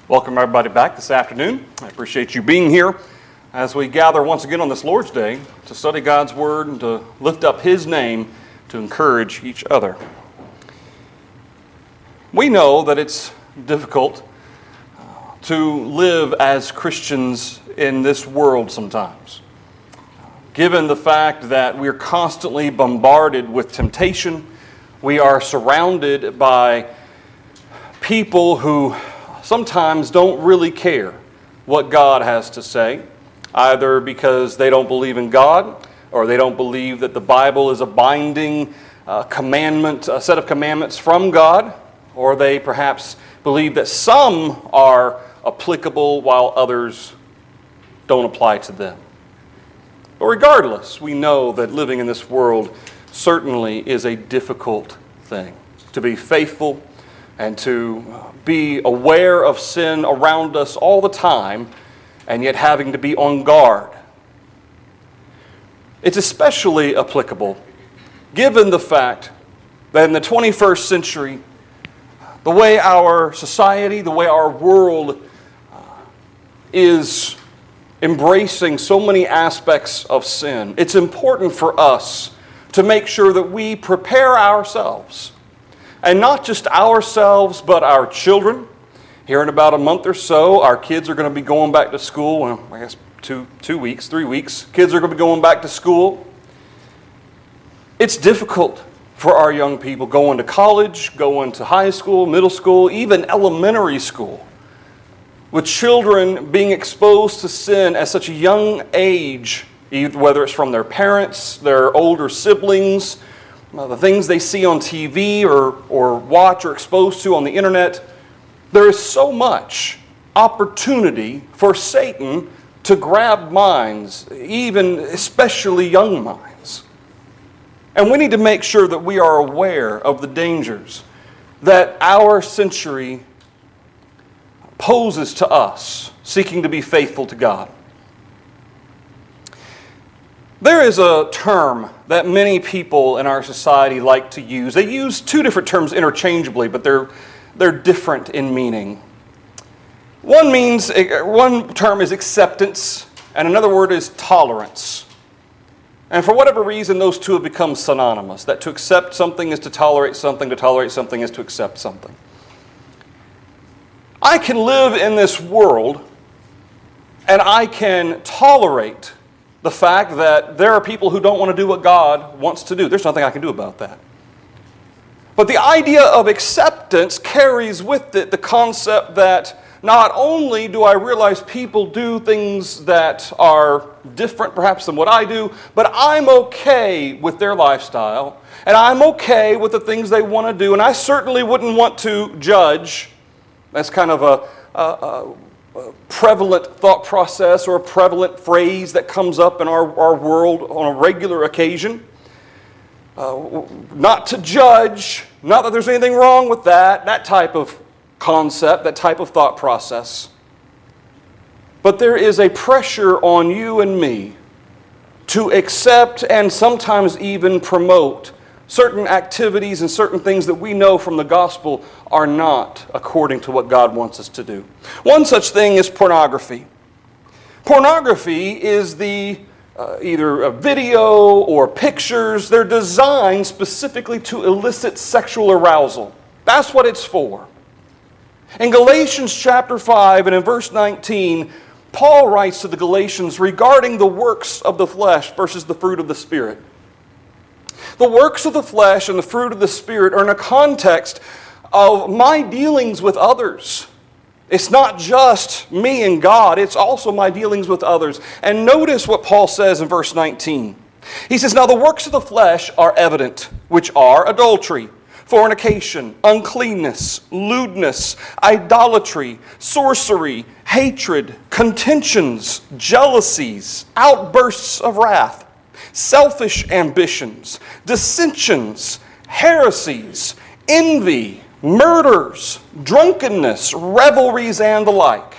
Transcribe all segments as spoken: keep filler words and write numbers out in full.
Welcome everybody back this afternoon. I appreciate you being here as we gather once again on this Lord's Day to study God's Word and to lift up His name to encourage each other. We know that it's difficult to live as Christians in this world sometimes, given the fact that we're constantly bombarded with temptation. We are surrounded by people who sometimes don't really care what God has to say, either because they don't believe in God or they don't believe that the Bible is a binding uh, commandment, a set of commandments from God, or they perhaps believe that some are applicable while others don't apply to them. But regardless, we know that living in this world certainly is a difficult thing. To be faithful and to be aware of sin around us all the time, and yet having to be on guard. It's especially applicable given the fact that in the twenty-first century, the way our society, the way our world is embracing so many aspects of sin, it's important for us to make sure that we prepare ourselves. And not just ourselves, but our children. Here in about a month or so, our kids are going to be going back to school. Well, I guess two, two weeks, three weeks. Kids are going to be going back to school. It's difficult for our young people going to college, going to high school, middle school, even elementary school, with children being exposed to sin at such a young age, whether it's from their parents, their older siblings, the things they see on T V or, or watch or exposed to on the internet. There is so much opportunity for Satan to grab minds, even especially young minds. And we need to make sure that we are aware of the dangers that our century poses to us, seeking to be faithful to God. There is a term that many people in our society like to use. They use two different terms interchangeably, but they're, they're different in meaning. One means, one term is acceptance, and another word is tolerance. And for whatever reason, those two have become synonymous. That to accept something is to tolerate something, to tolerate something is to accept something. I can live in this world, and I can tolerate the fact that there are people who don't want to do what God wants to do. There's nothing I can do about that. But the idea of acceptance carries with it the concept that not only do I realize people do things that are different perhaps than what I do, but I'm okay with their lifestyle, and I'm okay with the things they want to do, and I certainly wouldn't want to judge. That's kind of a... a, a A prevalent thought process or a prevalent phrase that comes up in our, our world on a regular occasion. Uh, not to judge, not that there's anything wrong with that, that type of concept, that type of thought process. But there is a pressure on you and me to accept and sometimes even promote certain activities and certain things that we know from the gospel are not according to what God wants us to do. One such thing is pornography. Pornography is the uh, either a video or pictures. They're designed specifically to elicit sexual arousal. That's what it's for. In Galatians chapter five and in verse nineteen, Paul writes to the Galatians regarding the works of the flesh versus the fruit of the Spirit. The works of the flesh and the fruit of the Spirit are in a context of my dealings with others. It's not just me and God, it's also my dealings with others. And notice what Paul says in verse nineteen. He says, "Now the works of the flesh are evident, which are adultery, fornication, uncleanness, lewdness, idolatry, sorcery, hatred, contentions, jealousies, outbursts of wrath, selfish ambitions, dissensions, heresies, envy, murders, drunkenness, revelries, and the like."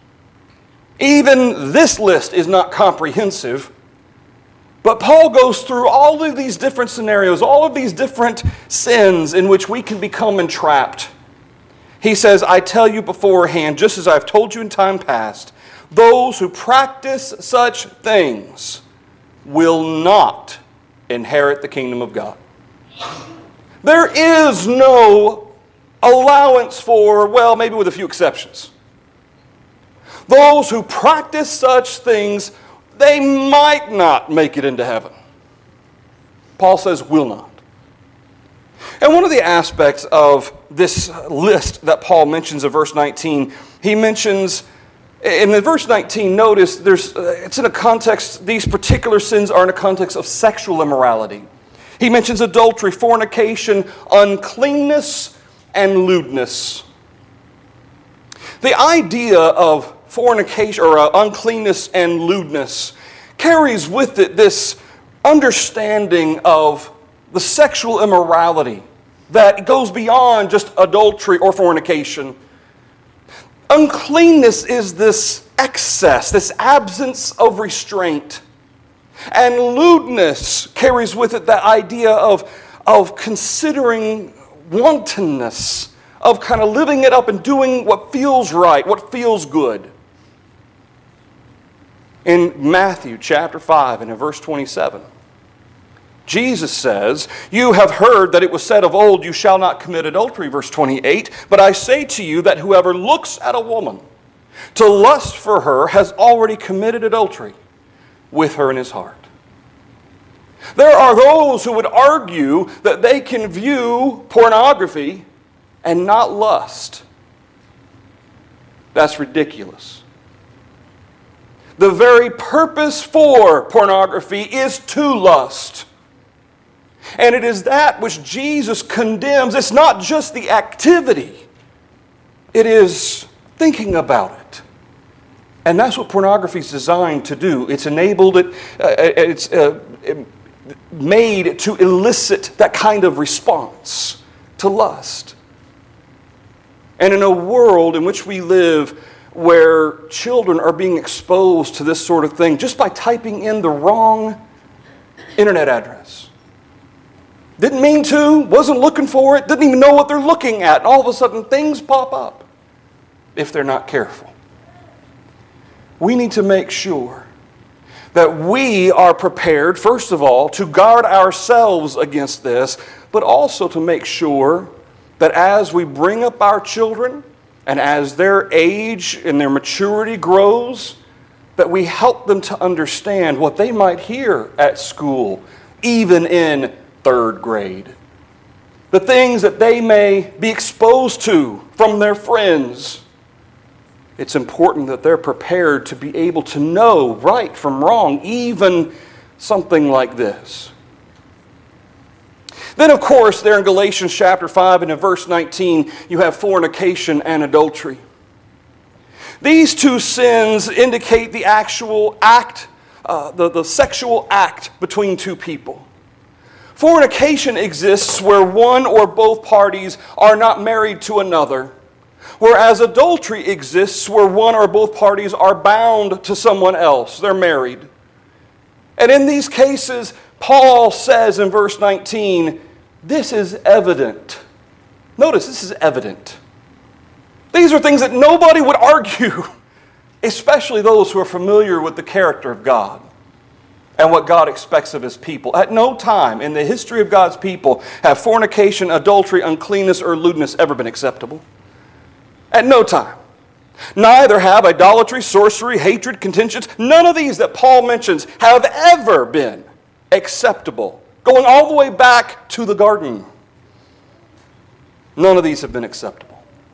Even this list is not comprehensive, but Paul goes through all of these different scenarios, all of these different sins in which we can become entrapped. He says, I tell you beforehand, just as I've told you in time past, those who practice such things will not inherit the kingdom of God. There is no allowance for, well, maybe with a few exceptions. Those who practice such things, they might not make it into heaven. Paul says, will not. And one of the aspects of this list that Paul mentions in verse nineteen, he mentions, in the verse nineteen, notice there's, it's in a context, these particular sins are in a context of sexual immorality. He mentions adultery, fornication, uncleanness, and lewdness. The idea of fornication, or uh, uncleanness and lewdness, carries with it this understanding of the sexual immorality that goes beyond just adultery or fornication. Uncleanness is this excess, this absence of restraint. And lewdness carries with it that idea of, of considering wantonness, of kind of living it up and doing what feels right, what feels good. In Matthew chapter five and in verse twenty-seven, Jesus says, you have heard that it was said of old, you shall not commit adultery, verse twenty-eight. But I say to you that whoever looks at a woman to lust for her has already committed adultery with her in his heart. There are those who would argue that they can view pornography and not lust. That's ridiculous. The very purpose for pornography is to lust. And it is that which Jesus condemns. It's not just the activity. It is thinking about it. And that's what pornography is designed to do. It's enabled it, uh, it's uh, made to elicit that kind of response to lust. And in a world in which we live where children are being exposed to this sort of thing just by typing in the wrong internet address. Didn't mean to, wasn't looking for it, didn't even know what they're looking at. And all of a sudden things pop up if they're not careful. We need to make sure that we are prepared, first of all, to guard ourselves against this, but also to make sure that as we bring up our children and as their age and their maturity grows, that we help them to understand what they might hear at school, even in third grade. The things that they may be exposed to from their friends. It's important that they're prepared to be able to know right from wrong, even something like this. Then, of course, there in Galatians chapter five and in verse nineteen, you have fornication and adultery. These two sins indicate the actual act, uh, the, the sexual act between two people. Fornication exists where one or both parties are not married to another, whereas adultery exists where one or both parties are bound to someone else. They're married. And in these cases, Paul says in verse nineteen, this is evident. Notice, this is evident. These are things that nobody would argue, especially those who are familiar with the character of God and what God expects of His people. At no time in the history of God's people have fornication, adultery, uncleanness, or lewdness ever been acceptable. At no time. Neither have idolatry, sorcery, hatred, contentions. None of these that Paul mentions have ever been acceptable. Going all the way back to the garden. None of these have been acceptable.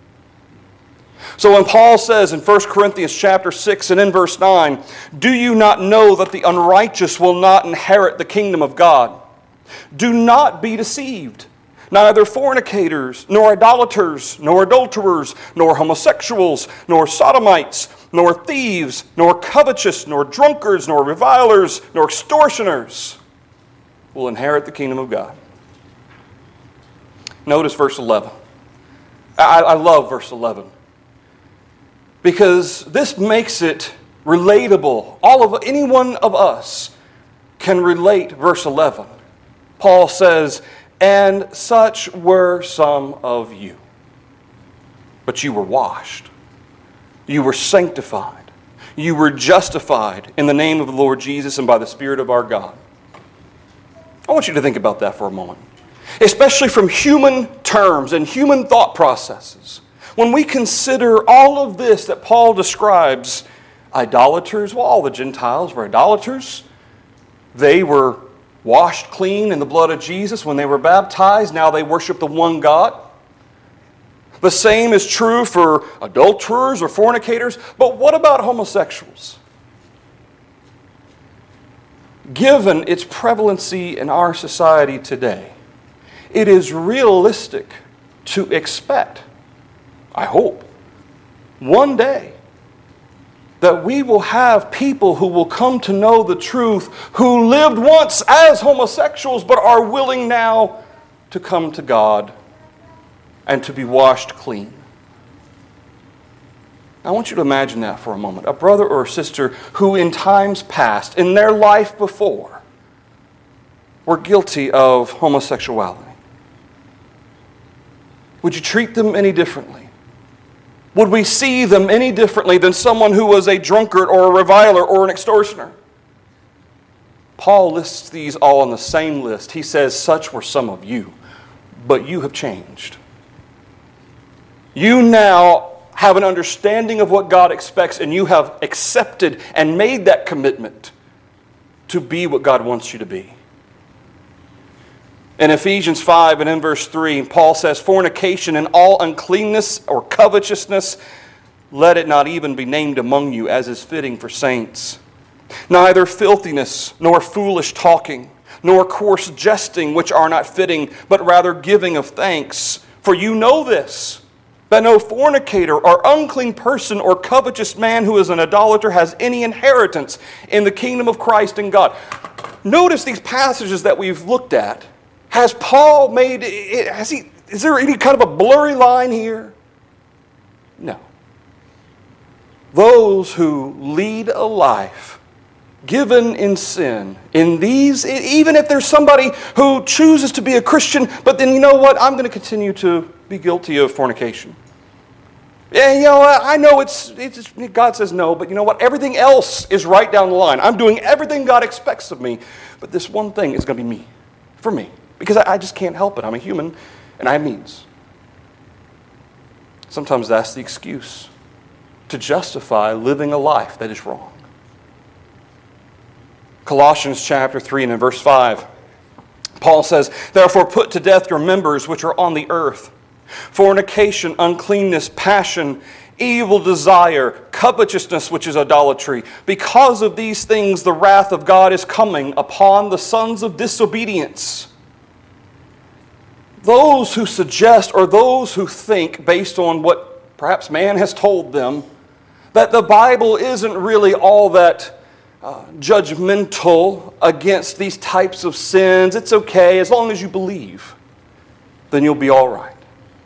So when Paul says in First Corinthians chapter six and in verse nine, do you not know that the unrighteous will not inherit the kingdom of God? Do not be deceived. Neither fornicators, nor idolaters, nor adulterers, nor homosexuals, nor sodomites, nor thieves, nor covetous, nor drunkards, nor revilers, nor extortioners will inherit the kingdom of God. Notice verse eleven. I, I love verse eleven. Because this makes it relatable. All of any one of us can relate verse eleven. Paul says, and such were some of you. but you were washed. You were sanctified. You were justified in the name of the Lord Jesus and by the Spirit of our God. I want you to think about that for a moment, especially from human terms and human thought processes. When we consider all of this that Paul describes, idolaters, well, all the Gentiles were idolaters. They were washed clean in the blood of Jesus when they were baptized. Now they worship the one God. The same is true for adulterers or fornicators. But what about homosexuals? Given its prevalency in our society today, it is realistic to expect, I hope, one day that we will have people who will come to know the truth, who lived once as homosexuals but are willing now to come to God and to be washed clean. I want you to imagine that for a moment. A brother or a sister who in times past, in their life before, were guilty of homosexuality. Would you treat them any differently? Would we see them any differently than someone who was a drunkard or a reviler or an extortioner? Paul lists these all on the same list. He says, such were some of you, but you have changed. You now have an understanding of what God expects, and you have accepted and made that commitment to be what God wants you to be. In Ephesians five and in verse three, Paul says, fornication and all uncleanness or covetousness, let it not even be named among you, as is fitting for saints. Neither filthiness, nor foolish talking, nor coarse jesting, which are not fitting, but rather giving of thanks. For you know this, that no fornicator or unclean person or covetous man who is an idolater has any inheritance in the kingdom of Christ and God. Notice these passages that we've looked at. Has Paul made, has he, is there any kind of a blurry line here? No. Those who lead a life given in sin, in these, even if there's somebody who chooses to be a Christian, but then you know what, I'm going to continue to be guilty of fornication. Yeah, you know what, I know it's, it's, God says no, but you know what, everything else is right down the line. I'm doing everything God expects of me, but this one thing is going to be me, for me. Because I just can't help it. I'm a human, and I have needs. Sometimes that's the excuse to justify living a life that is wrong. Colossians chapter three and in verse five, Paul says, therefore put to death your members which are on the earth, fornication, uncleanness, passion, evil desire, covetousness, which is idolatry. Because of these things the wrath of God is coming upon the sons of disobedience. Those who suggest, or those who think, based on what perhaps man has told them, that the Bible isn't really all that uh, judgmental against these types of sins. It's okay, as long as you believe, then you'll be all right.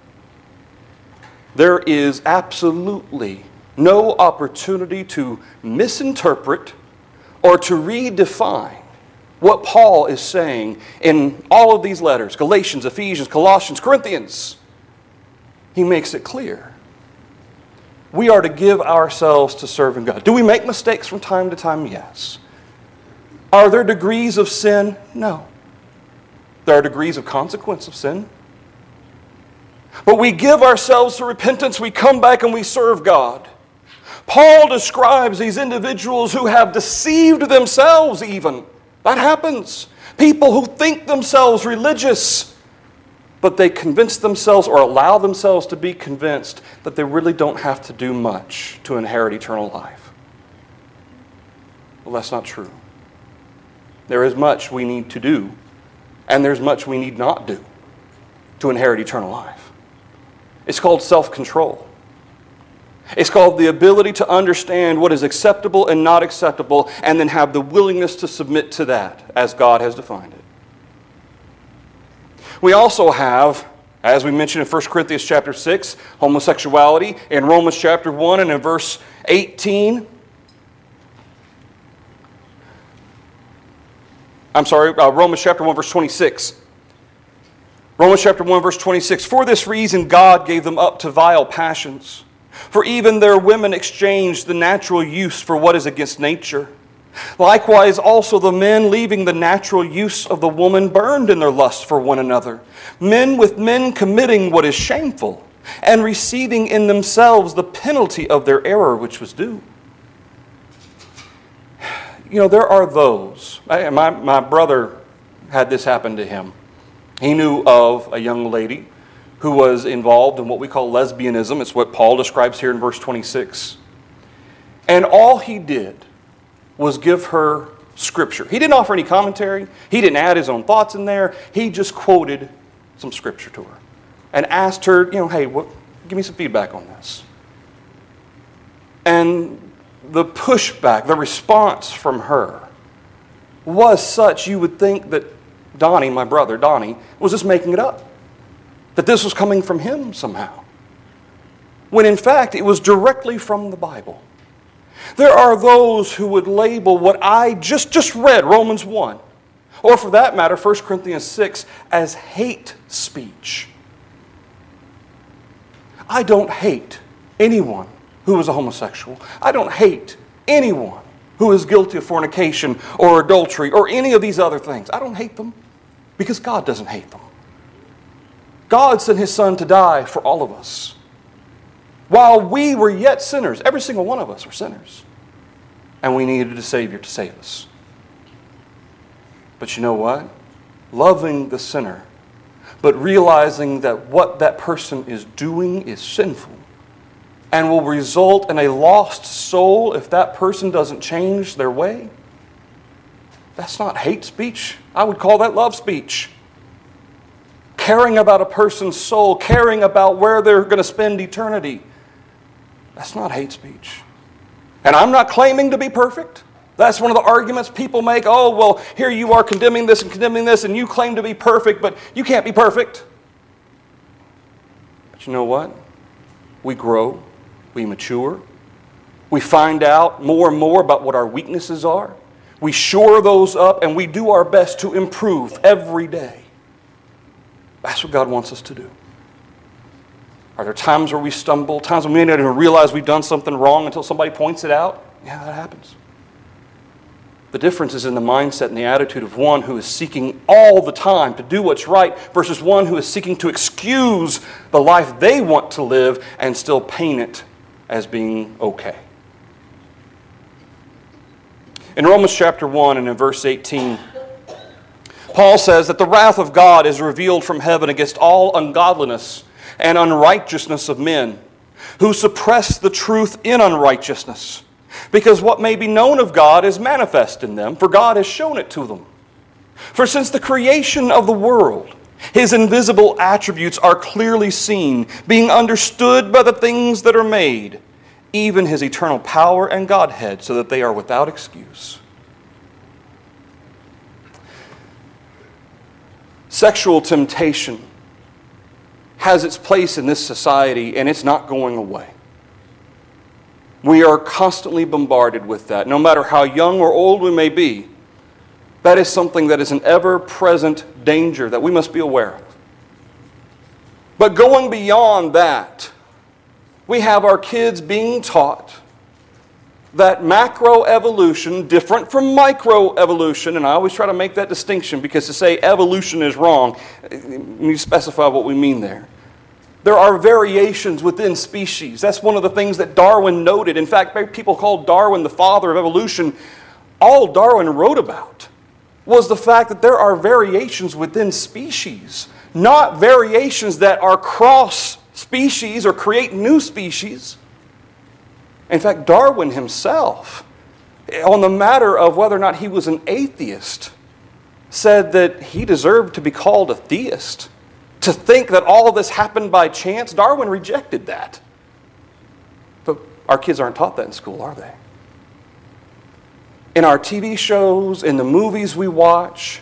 There is absolutely no opportunity to misinterpret or to redefine what Paul is saying in all of these letters, Galatians, Ephesians, Colossians, Corinthians. He makes it clear. We are to give ourselves to serving God. Do we make mistakes from time to time? Yes. Are there degrees of sin? No. There are degrees of consequence of sin. But we give ourselves to repentance, we come back and we serve God. Paul describes these individuals who have deceived themselves even. That happens. People who think themselves religious, but they convince themselves or allow themselves to be convinced that they really don't have to do much to inherit eternal life. Well, that's not true. There is much we need to do, and there's much we need not do to inherit eternal life. It's called self-control. It's called the ability to understand what is acceptable and not acceptable, and then have the willingness to submit to that as God has defined it. We also have, as we mentioned in First Corinthians chapter six, homosexuality. In Romans chapter one and in verse eighteen. I'm sorry, uh, Romans chapter one verse twenty-six. Romans chapter one, verse twenty-six, for this reason God gave them up to vile passions. For even their women exchanged the natural use for what is against nature. Likewise also the men, leaving the natural use of the woman, burned in their lust for one another, men with men committing what is shameful, and receiving in themselves the penalty of their error which was due. You know, there are those, my, my brother had this happen to him. He knew of a young lady who was involved in what we call lesbianism. It's what Paul describes here in verse twenty-six. And all he did was give her Scripture. He didn't offer any commentary. He didn't add his own thoughts in there. He just quoted some Scripture to her and asked her, you know, hey, what, give me some feedback on this. And the pushback, the response from her was such you would think that Donnie, my brother, Donnie, was just making it up. That this was coming from him somehow. When in fact it was directly from the Bible. There are those who would label what I just, just read, Romans one, or for that matter, First Corinthians six, as hate speech. I don't hate anyone who is a homosexual. I don't hate anyone who is guilty of fornication or adultery or any of these other things. I don't hate them because God doesn't hate them. God sent His Son to die for all of us. While we were yet sinners, every single one of us were sinners. And we needed a Savior to save us. But you know what? Loving the sinner, but realizing that what that person is doing is sinful and will result in a lost soul if that person doesn't change their way, that's not hate speech. I would call that love speech. Caring about a person's soul, caring about where they're going to spend eternity, that's not hate speech. And I'm not claiming to be perfect. That's one of the arguments people make. Oh, well, here you are condemning this and condemning this, and you claim to be perfect, but you can't be perfect. But you know what? We grow, we mature, we find out more and more about what our weaknesses are. We shore those up, and we do our best to improve every day. That's what God wants us to do. Are there times where we stumble, times when we may not even realize we've done something wrong until somebody points it out? Yeah, that happens. The difference is in the mindset and the attitude of one who is seeking all the time to do what's right versus one who is seeking to excuse the life they want to live and still paint it as being okay. In Romans chapter one and in verse eighteen, Paul says that the wrath of God is revealed from heaven against all ungodliness and unrighteousness of men, who suppress the truth in unrighteousness, because what may be known of God is manifest in them, for God has shown it to them. For since the creation of the world, His invisible attributes are clearly seen, being understood by the things that are made, even His eternal power and Godhead, so that they are without excuse. Sexual temptation has its place in this society, and it's not going away. We are constantly bombarded with that. No matter how young or old we may be, that is something that is an ever-present danger that we must be aware of. But going beyond that, we have our kids being taught that macroevolution, different from microevolution, and I always try to make that distinction because to say evolution is wrong, we need to specify what we mean there. There are variations within species. That's one of the things that Darwin noted. In fact, people call Darwin the father of evolution. All Darwin wrote about was the fact that there are variations within species, not variations that are cross species or create new species. In fact, Darwin himself, on the matter of whether or not he was an atheist, said that he deserved to be called a theist. To think that all of this happened by chance, Darwin rejected that. But our kids aren't taught that in school, are they? In our T V shows, in the movies we watch,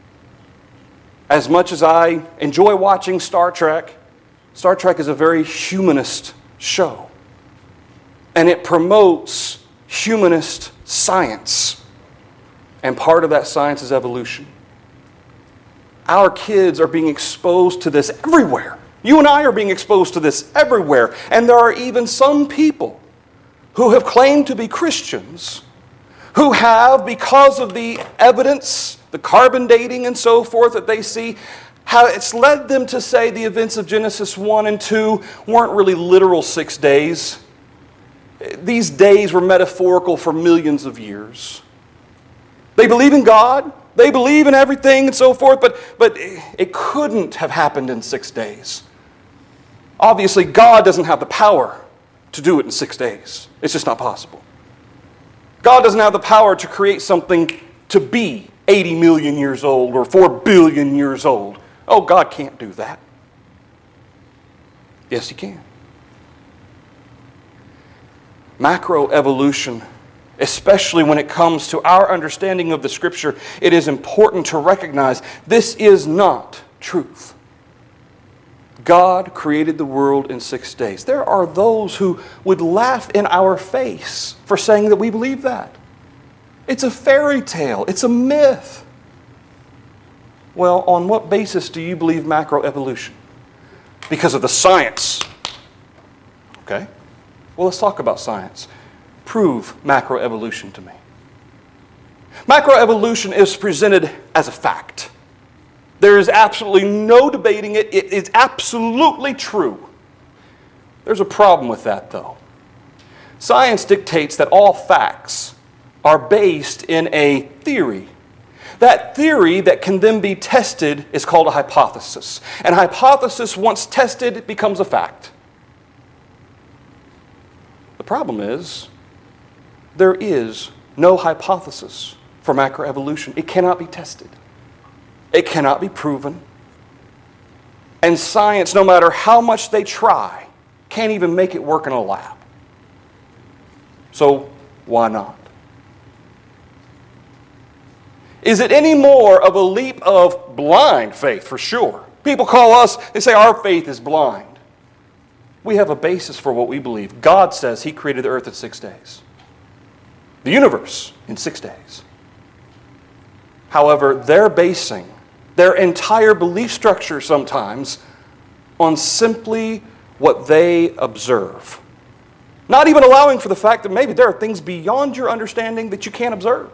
as much as I enjoy watching Star Trek, Star Trek is a very humanist show. And it promotes humanist science. And part of that science is evolution. Our kids are being exposed to this everywhere. You and I are being exposed to this everywhere. And there are even some people who have claimed to be Christians who have, because of the evidence, the carbon dating and so forth that they see, how it's led them to say the events of Genesis one and two weren't really literal six days. These days were metaphorical for millions of years. They believe in God, they believe in everything and so forth, but, but it couldn't have happened in six days. Obviously, God doesn't have the power to do it in six days. It's just not possible. God doesn't have the power to create something to be eighty million years old or four billion years old. Oh, God can't do that. Yes, He can. Macroevolution, especially when it comes to our understanding of the Scripture, it is important to recognize this is not truth. God created the world in six days. There are those who would laugh in our face for saying that we believe that. It's a fairy tale. It's a myth. Well, on what basis do you believe macroevolution? Because of the science. Okay. Well, let's talk about science. Prove macroevolution to me. Macroevolution is presented as a fact. There is absolutely no debating it. It is absolutely true. There's a problem with that, though. Science dictates that all facts are based in a theory. That theory that can then be tested is called a hypothesis. And a hypothesis, once tested, becomes a fact. The problem is, there is no hypothesis for macroevolution. It cannot be tested. It cannot be proven. And science, no matter how much they try, can't even make it work in a lab. So, why not? Is it any more of a leap of blind faith? For sure. People call us, they say our faith is blind. We have a basis for what we believe. God says He created the earth in six days. The universe in six days. However, they're basing their entire belief structure sometimes on simply what they observe. Not even allowing for the fact that maybe there are things beyond your understanding that you can't observe.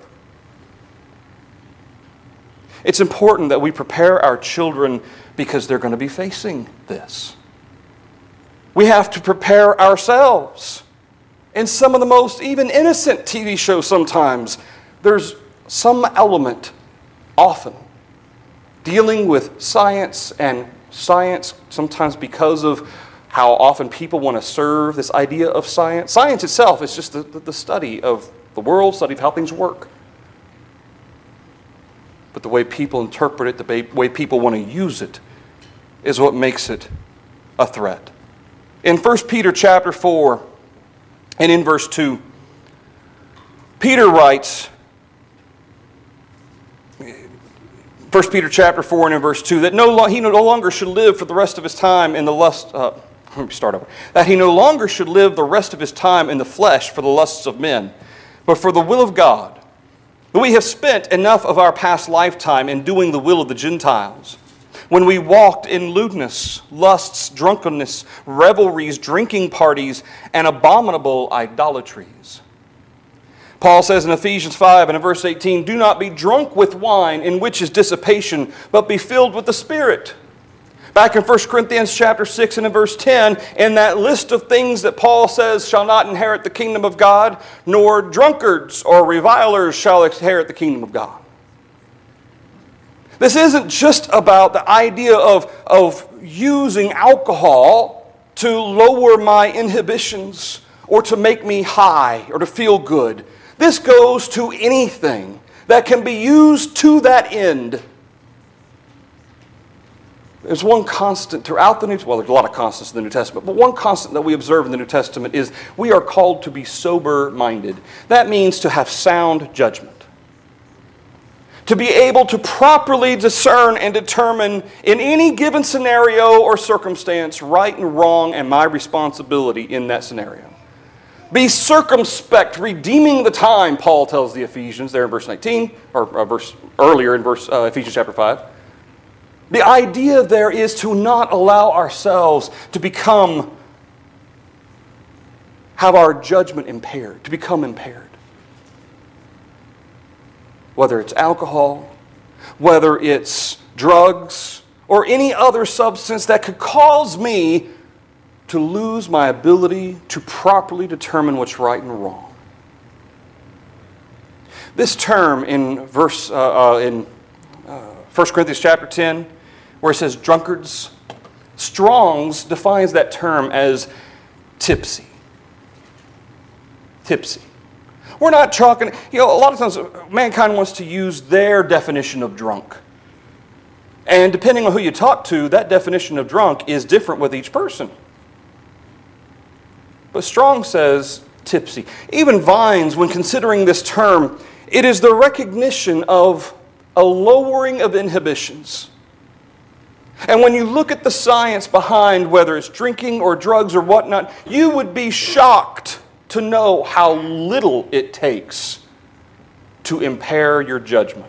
It's important that we prepare our children because they're going to be facing this. We have to prepare ourselves. In some of the most even innocent T V shows sometimes, there's some element, often, dealing with science, and science sometimes because of how often people want to serve this idea of science. Science itself is just the, the study of the world, study of how things work. But the way people interpret it, the way people want to use it, is what makes it a threat. In First Peter chapter four, and in verse two, Peter writes, First Peter chapter four and in verse two, that no lo- he no longer should live for the rest of his time in the lust... Uh, let me start over. That he no longer should live the rest of his time in the flesh for the lusts of men, but for the will of God. We have spent enough of our past lifetime in doing the will of the Gentiles, when we walked in lewdness, lusts, drunkenness, revelries, drinking parties, and abominable idolatries. Paul says in Ephesians five and in verse eighteen, do not be drunk with wine, in which is dissipation, but be filled with the Spirit. Back in First Corinthians chapter six and in verse ten, in that list of things that Paul says shall not inherit the kingdom of God, nor drunkards or revilers shall inherit the kingdom of God. This isn't just about the idea of, of using alcohol to lower my inhibitions or to make me high or to feel good. This goes to anything that can be used to that end. There's one constant throughout the New Testament, well, there's a lot of constants in the New Testament, but one constant that we observe in the New Testament is we are called to be sober-minded. That means to have sound judgment. To be able to properly discern and determine in any given scenario or circumstance right and wrong and my responsibility in that scenario. Be circumspect, redeeming the time, Paul tells the Ephesians there in verse nineteen, or uh, verse earlier in verse uh, Ephesians chapter five. The idea there is to not allow ourselves to become, have our judgment impaired, to become impaired. Whether it's alcohol, whether it's drugs, or any other substance that could cause me to lose my ability to properly determine what's right and wrong. This term in verse uh, uh, in uh, First Corinthians chapter ten, where it says drunkards, Strong's defines that term as tipsy. Tipsy. We're not talking, you know, a lot of times mankind wants to use their definition of drunk. And depending on who you talk to, that definition of drunk is different with each person. But Strong says tipsy. Even Vines, when considering this term, it is the recognition of a lowering of inhibitions. And when you look at the science behind whether it's drinking or drugs or whatnot, you would be shocked to know how little it takes to impair your judgment.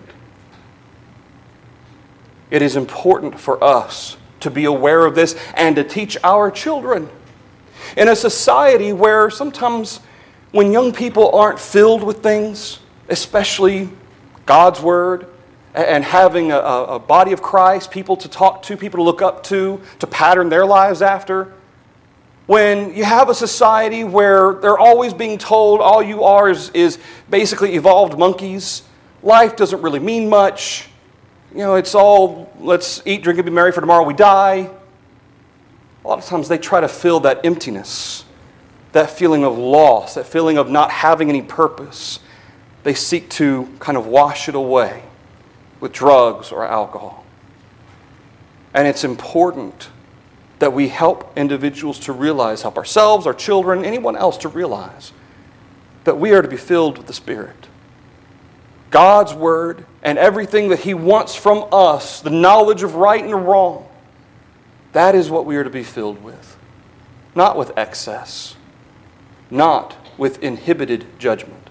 It is important for us to be aware of this and to teach our children. In a society where sometimes when young people aren't filled with things, especially God's Word, and having a, a body of Christ, people to talk to, people to look up to, to pattern their lives after, when you have a society where they're always being told all you are is, is basically evolved monkeys, life doesn't really mean much, you know, it's all let's eat, drink, and be merry, for tomorrow we die. A lot of times they try to fill that emptiness, that feeling of loss, that feeling of not having any purpose. They seek to kind of wash it away with drugs or alcohol. And it's important that we help individuals to realize, help ourselves, our children, anyone else to realize that we are to be filled with the Spirit. God's Word and everything that He wants from us, the knowledge of right and wrong, that is what we are to be filled with. Not with excess. Not with inhibited judgment.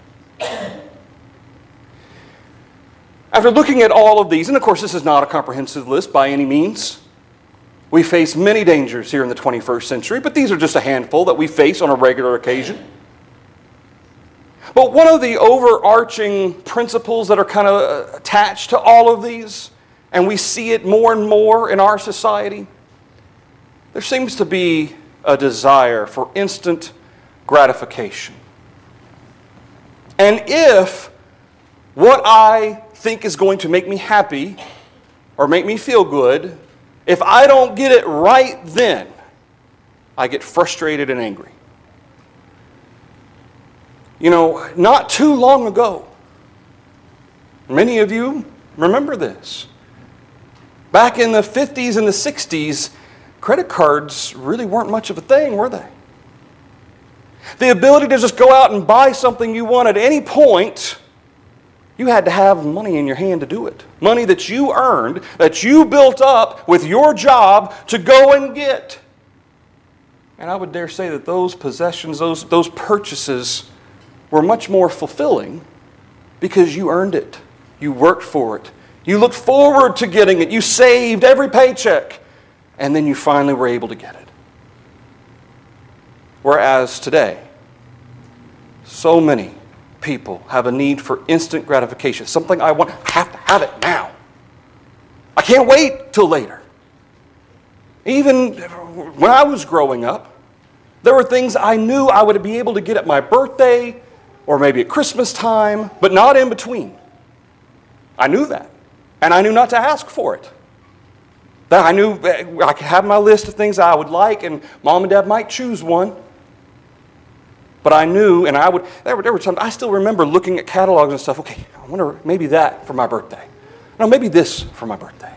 After looking at all of these, and of course this is not a comprehensive list by any means. We face many dangers here in the twenty-first century, but these are just a handful that we face on a regular occasion. But one of the overarching principles that are kind of attached to all of these, and we see it more and more in our society, there seems to be a desire for instant gratification. And if what I think is going to make me happy or make me feel good, if I don't get it right then, I get frustrated and angry. You know, not too long ago, many of you remember this. Back in the fifties and the sixties, credit cards really weren't much of a thing, were they? The ability to just go out and buy something you want at any point, you had to have money in your hand to do it. Money that you earned, that you built up with your job to go and get. And I would dare say that those possessions, those, those purchases were much more fulfilling because you earned it. You worked for it. You looked forward to getting it. You saved every paycheck. And then you finally were able to get it. Whereas today, so many people have a need for instant gratification. Something I want, I have to have it now. I can't wait till later. Even when I was growing up, there were things I knew I would be able to get at my birthday or maybe at Christmas time, but not in between. I knew that. And I knew not to ask for it. That I knew I could have my list of things I would like, and Mom and Dad might choose one. But I knew, and I would, there were, there were times, I still remember looking at catalogs and stuff, okay, I wonder, maybe that for my birthday. No, maybe this for my birthday.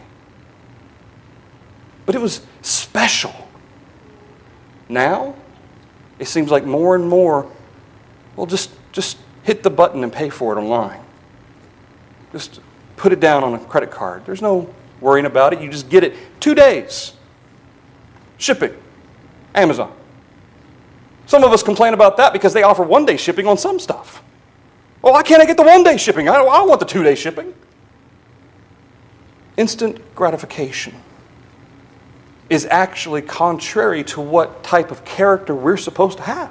But it was special. Now, it seems like more and more, well, just, just hit the button and pay for it online. Just put it down on a credit card. There's no worrying about it. You just get it two days. Shipping. Amazon. Some of us complain about that because they offer one-day shipping on some stuff. Well, why can't I get the one-day shipping? I don't, I don't want the two-day shipping. instant gratification is actually contrary to what type of character we're supposed to have.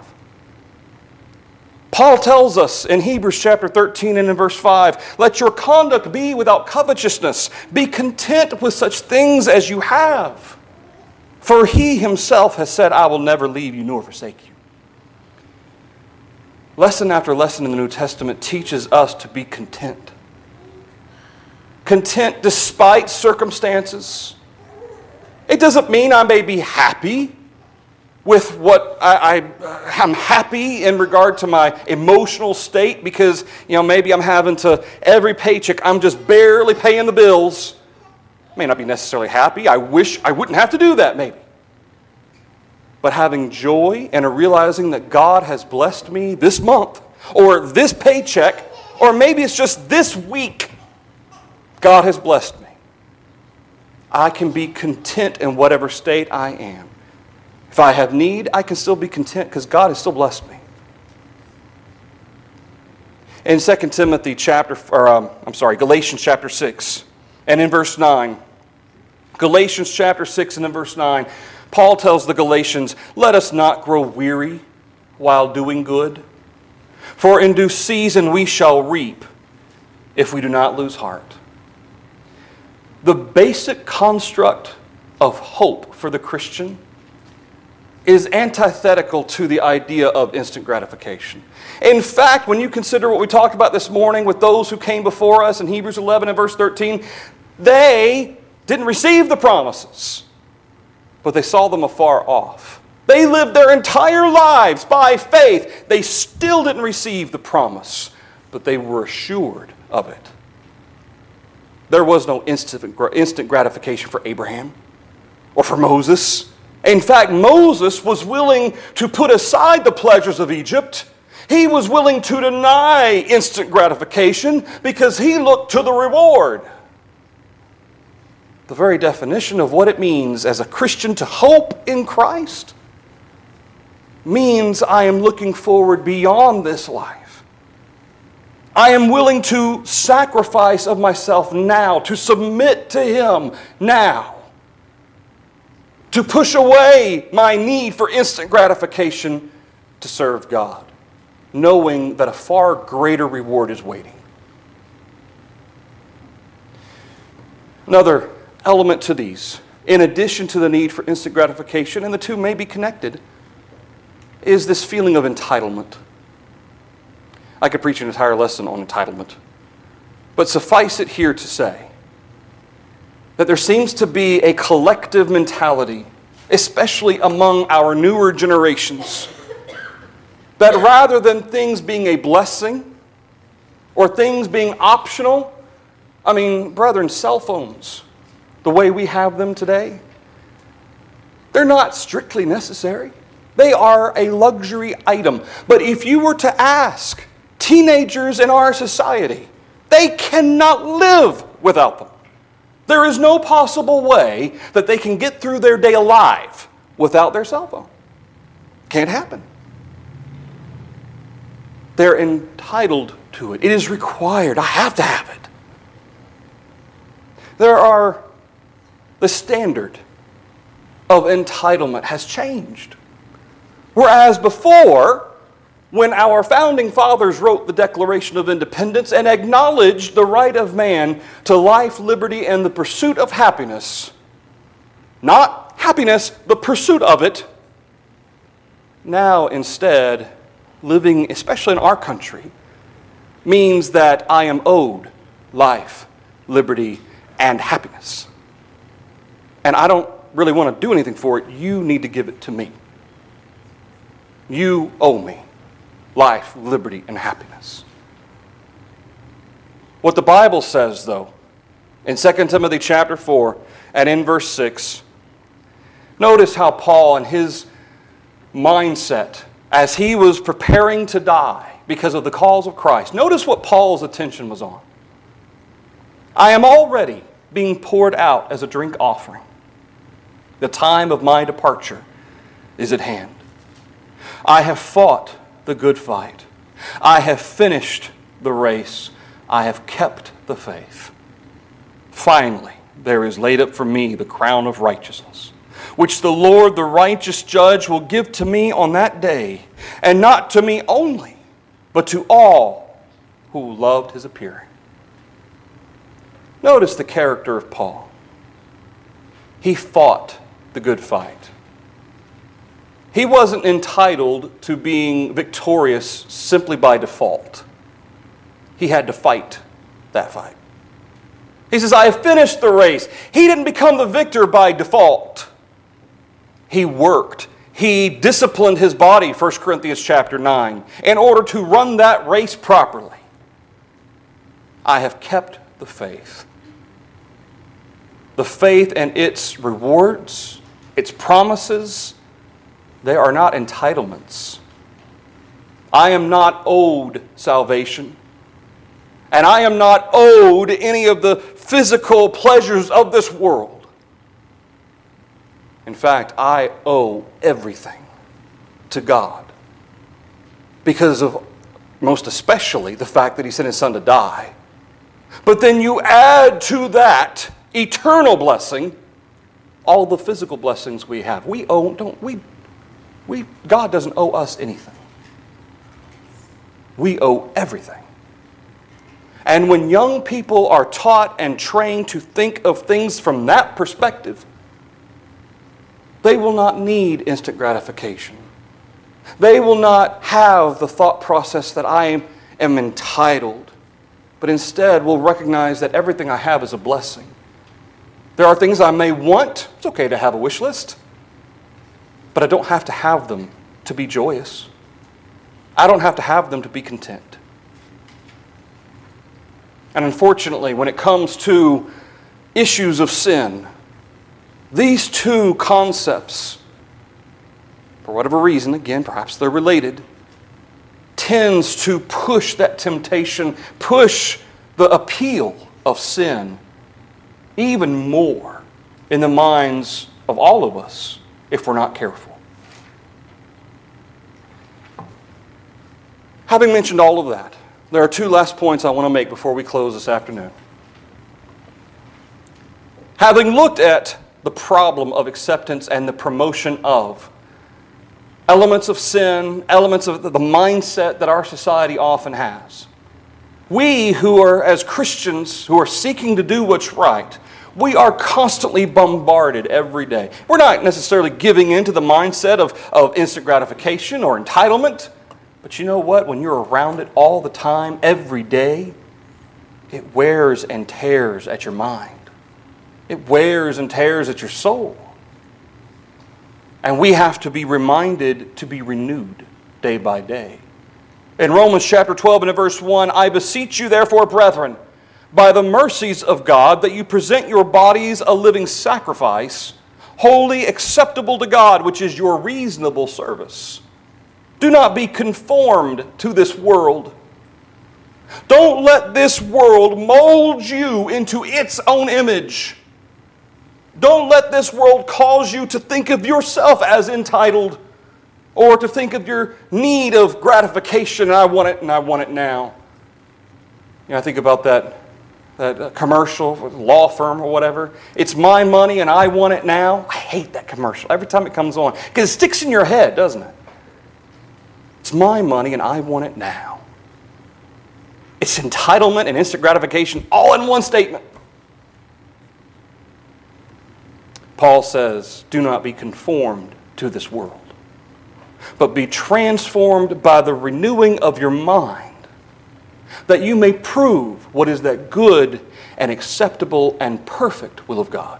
Paul tells us in Hebrews chapter thirteen and in verse five, let your conduct be without covetousness. Be content with such things as you have. For he himself has said, I will never leave you nor forsake you. Lesson after lesson in the New Testament teaches us to be content. Content despite circumstances. It doesn't mean I may be happy with what I, I, I'm happy in regard to my emotional state because, you know, maybe I'm having to, every paycheck, I'm just barely paying the bills. I may not be necessarily happy. I wish I wouldn't have to do that maybe. But having joy and a realizing that God has blessed me this month or this paycheck, or maybe it's just this week, God has blessed me. I can be content in whatever state I am. If I have need, I can still be content because God has still blessed me. In Second Timothy chapter, or um, I'm sorry, Galatians chapter six, and in verse nine, Galatians chapter six and in verse nine, Paul tells the Galatians, let us not grow weary while doing good, for in due season we shall reap if we do not lose heart. The basic construct of hope for the Christian is antithetical to the idea of instant gratification. In fact, when you consider what we talked about this morning with those who came before us in Hebrews eleven and verse thirteen, they didn't receive the promises, but they saw them afar off. They lived their entire lives by faith. They still didn't receive the promise, but they were assured of it. There was no instant instant gratification for Abraham or for Moses. In fact, Moses was willing to put aside the pleasures of Egypt. He was willing to deny instant gratification because he looked to the reward. The very definition of what it means as a Christian to hope in Christ means I am looking forward beyond this life. I am willing to sacrifice of myself now, to submit to Him now, to push away my need for instant gratification to serve God, knowing that a far greater reward is waiting. Another element to these, in addition to the need for instant gratification, and the two may be connected, is this feeling of entitlement. I could preach an entire lesson on entitlement, but suffice it here to say that there seems to be a collective mentality, especially among our newer generations, that rather than things being a blessing or things being optional, I mean, brethren, cell phones, the way we have them today, they're not strictly necessary. They are a luxury item. But if you were to ask teenagers in our society, they cannot live without them. There is no possible way that they can get through their day alive without their cell phone. Can't happen. They're entitled to it. It is required. I have to have it. There are, the standard of entitlement has changed. Whereas before, when our founding fathers wrote the Declaration of Independence and acknowledged the right of man to life, liberty, and the pursuit of happiness, not happiness, the pursuit of it, now instead, living, especially in our country, means that I am owed life, liberty, and happiness. And I don't really want to do anything for it. You need to give it to me. You owe me life, liberty, and happiness. What the Bible says, though, in Second Timothy chapter four and in verse six, notice how Paul and his mindset as he was preparing to die because of the cause of Christ, notice what Paul's attention was on. I am already being poured out as a drink offering. The time of my departure is at hand. I have fought the good fight. I have finished the race. I have kept the faith. Finally, there is laid up for me the crown of righteousness, which the Lord, the righteous judge, will give to me on that day, and not to me only, but to all who loved his appearing. Notice the character of Paul. He fought the good fight. He wasn't entitled to being victorious simply by default. He had to fight that fight. He says, I have finished the race. He didn't become the victor by default. He worked. He disciplined his body, First Corinthians chapter nine, in order to run that race properly. I have kept the faith. The faith and its rewards, its promises, they are not entitlements. I am not owed salvation. And I am not owed any of the physical pleasures of this world. In fact, I owe everything to God because of, most especially, the fact that He sent His Son to die. But then you add to that eternal blessing all the physical blessings we have. We owe, don't we? We God doesn't owe us anything. We owe everything. And when young people are taught and trained to think of things from that perspective, they will not need instant gratification. They will not have the thought process that I am entitled, but instead will recognize that everything I have is a blessing. There are things I may want. It's okay to have a wish list, but I don't have to have them to be joyous. I don't have to have them to be content. And unfortunately, when it comes to issues of sin, these two concepts, for whatever reason, again, perhaps they're related, tends to push that temptation, push the appeal of sin even more in the minds of all of us if we're not careful. Having mentioned all of that, there are two last points I want to make before we close this afternoon. Having looked at the problem of acceptance and the promotion of elements of sin, elements of the mindset that our society often has, we who are, as Christians, who are seeking to do what's right, we are constantly bombarded every day. We're not necessarily giving in to the mindset of, of instant gratification or entitlement. But you know what? When you're around it all the time, every day, it wears and tears at your mind. It wears and tears at your soul. And we have to be reminded to be renewed day by day. In Romans chapter twelve and in verse one, I beseech you therefore, brethren, by the mercies of God, that you present your bodies a living sacrifice, wholly acceptable to God, which is your reasonable service. Do not be conformed to this world. Don't let this world mold you into its own image. Don't let this world cause you to think of yourself as entitled or to think of your need of gratification. I want it and I want it now. You know, I think about that, that commercial, law firm or whatever. It's my money and I want it now. I hate that commercial every time it comes on because it sticks in your head, doesn't it? It's my money and I want it now. It's entitlement and instant gratification all in one statement. Paul says, do not be conformed to this world, but be transformed by the renewing of your mind, that you may prove what is that good and acceptable and perfect will of God.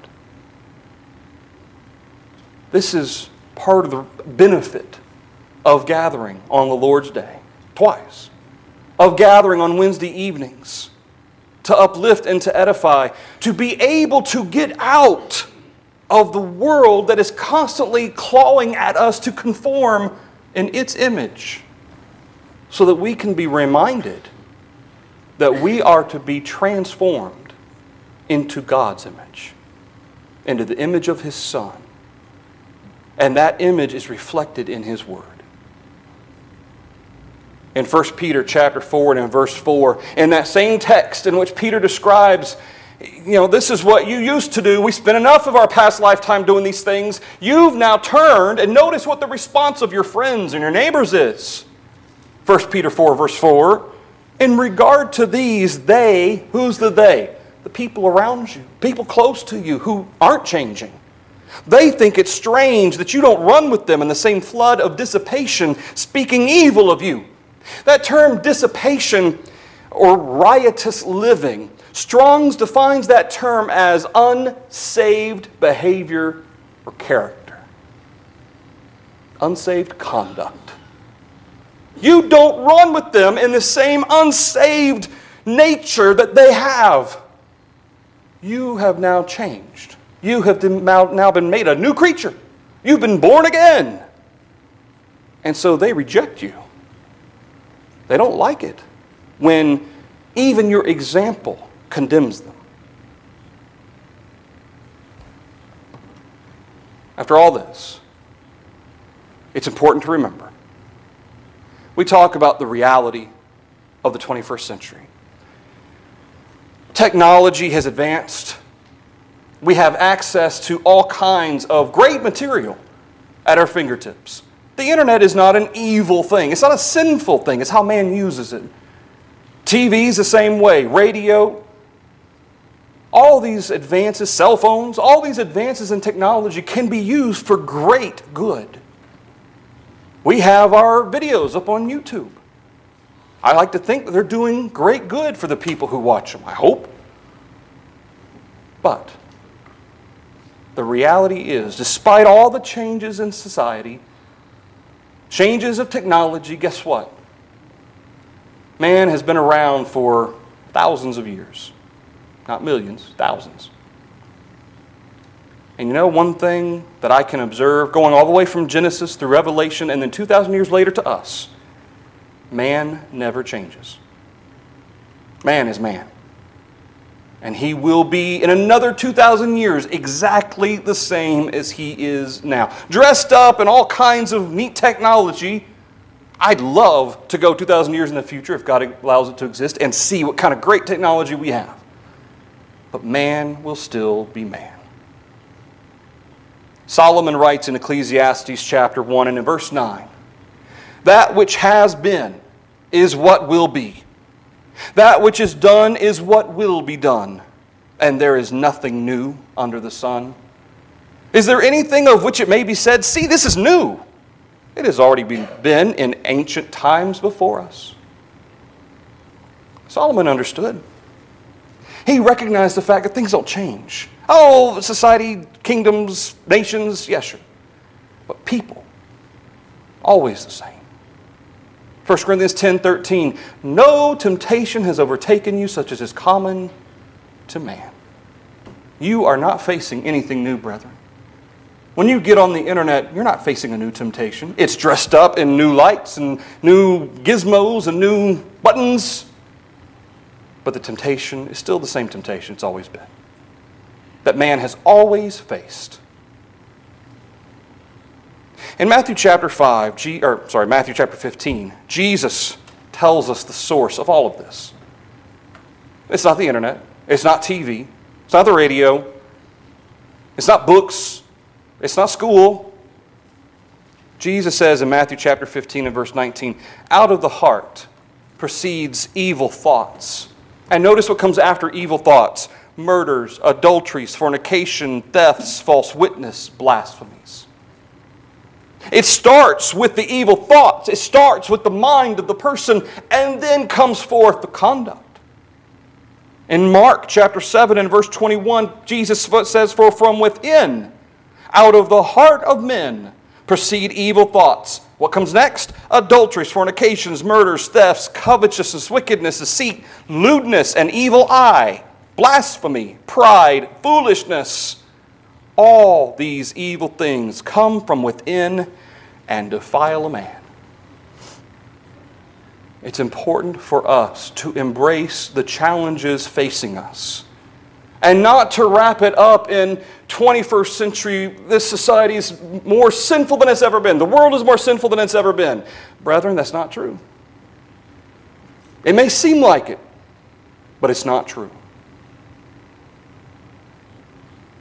This is part of the benefit of gathering on the Lord's Day, twice, of gathering on Wednesday evenings, to uplift and to edify, to be able to get out of the world that is constantly clawing at us to conform in its image, so that we can be reminded that we are to be transformed into God's image, into the image of His Son. And that image is reflected in His Word. In First Peter chapter four and in verse four, in that same text in which Peter describes You know, this is what you used to do. We spent enough of our past lifetime doing these things. You've now turned, and notice what the response of your friends and your neighbors is. First Peter four, verse four. In regard to these, they, who's the they? The people around you, people close to you who aren't changing. They think it's strange that you don't run with them in the same flood of dissipation, speaking evil of you. That term dissipation or riotous living, Strong's defines that term as unsaved behavior or character. Unsaved conduct. You don't run with them in the same unsaved nature that they have. You have now changed. You have now been made a new creature. You've been born again. And so they reject you. They don't like it when even your example condemns them. After all this, it's important to remember, we talk about the reality of the twenty-first century. Technology has advanced. We have access to all kinds of great material at our fingertips. The internet is not an evil thing. It's not a sinful thing. It's how man uses it. T V is the same way. Radio. All these advances, cell phones, all these advances in technology can be used for great good. We have our videos up on YouTube. I like to think that they're doing great good for the people who watch them, I hope. But the reality is, despite all the changes in society, changes of technology, guess what? Man has been around for thousands of years. Not millions, thousands. And you know one thing that I can observe going all the way from Genesis through Revelation and then two thousand years later to us? Man never changes. Man is man. And he will be in another two thousand years exactly the same as he is now. Dressed up in all kinds of neat technology. I'd love to go two thousand years in the future, if God allows it to exist, and see what kind of great technology we have. But man will still be man. Solomon writes in Ecclesiastes chapter one and in verse nine, that which has been is what will be. That which is done is what will be done. And there is nothing new under the sun. Is there anything of which it may be said, see, this is new? It has already been in ancient times before us. Solomon understood. He recognized the fact that things don't change. Oh, society, kingdoms, nations, yes, sure. But people, always the same. First Corinthians ten thirteen, no temptation has overtaken you such as is common to man. You are not facing anything new, brethren. When you get on the internet, you're not facing a new temptation. It's dressed up in new lights and new gizmos and new buttons. But the temptation is still the same temptation it's always been. That man has always faced. In Matthew chapter five, G, or sorry, Matthew chapter fifteen, Jesus tells us the source of all of this. It's not the internet. It's not T V. It's not the radio. It's not books. It's not school. Jesus says in Matthew chapter fifteen and verse nineteen, out of the heart proceeds evil thoughts. And notice what comes after evil thoughts. Murders, adulteries, fornication, thefts, false witness, blasphemies. It starts with the evil thoughts. It starts with the mind of the person, and then comes forth the conduct. In Mark chapter seven and verse twenty-one, Jesus says, for from within, out of the heart of men, proceed evil thoughts. What comes next? Adulteries, fornications, murders, thefts, covetousness, wickedness, deceit, lewdness, an evil eye, blasphemy, pride, foolishness. All these evil things come from within and defile a man. It's important for us to embrace the challenges facing us and not to wrap it up in twenty-first century, this society is more sinful than it's ever been. The world is more sinful than it's ever been. Brethren, that's not true. It may seem like it, but it's not true.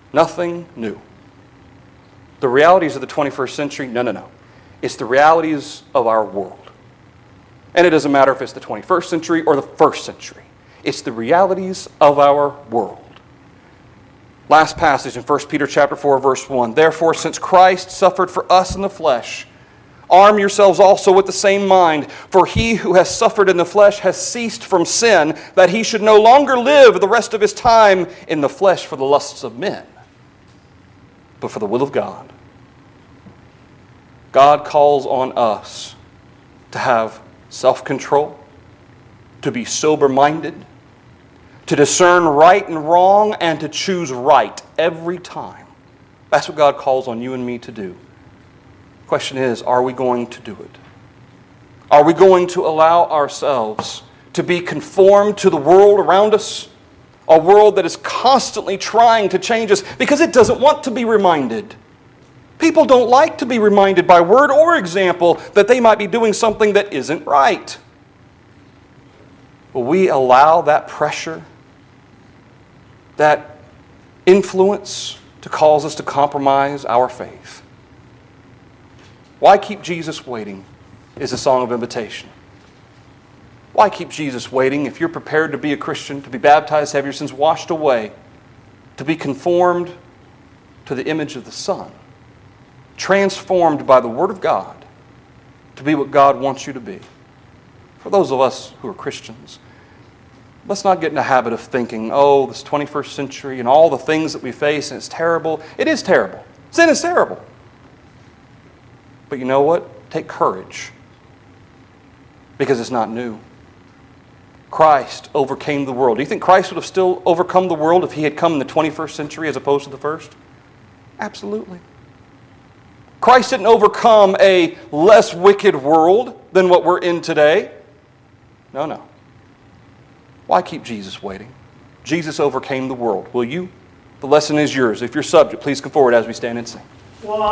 Nothing new. The realities of the twenty-first century, no, no, no. It's the realities of our world. And it doesn't matter if it's the twenty-first century or the first century. It's the realities of our world. Last passage in First Peter chapter four, verse one. Therefore, since Christ suffered for us in the flesh, arm yourselves also with the same mind. For he who has suffered in the flesh has ceased from sin, that he should no longer live the rest of his time in the flesh for the lusts of men, but for the will of God. God calls on us to have self-control, to be sober-minded, to discern right and wrong, and to choose right every time. That's what God calls on you and me to do. The question is, are we going to do it? Are we going to allow ourselves to be conformed to the world around us? A world that is constantly trying to change us because it doesn't want to be reminded. People don't like to be reminded by word or example that they might be doing something that isn't right. Will we allow that pressure, that influence to cause us to compromise our faith? Why keep Jesus waiting is a song of invitation. Why keep Jesus waiting if you're prepared to be a Christian, to be baptized, have your sins washed away, to be conformed to the image of the Son, transformed by the Word of God to be what God wants you to be? For those of us who are Christians, let's not get in the habit of thinking, oh, this twenty-first century and all the things that we face, and it's terrible. It is terrible. Sin is terrible. But you know what? Take courage, because it's not new. Christ overcame the world. Do you think Christ would have still overcome the world if he had come in the twenty-first century as opposed to the first? Absolutely. Christ didn't overcome a less wicked world than what we're in today. No, no. Why keep Jesus waiting? Jesus overcame the world. Will you? The lesson is yours. If you're subject, please come forward as we stand and sing.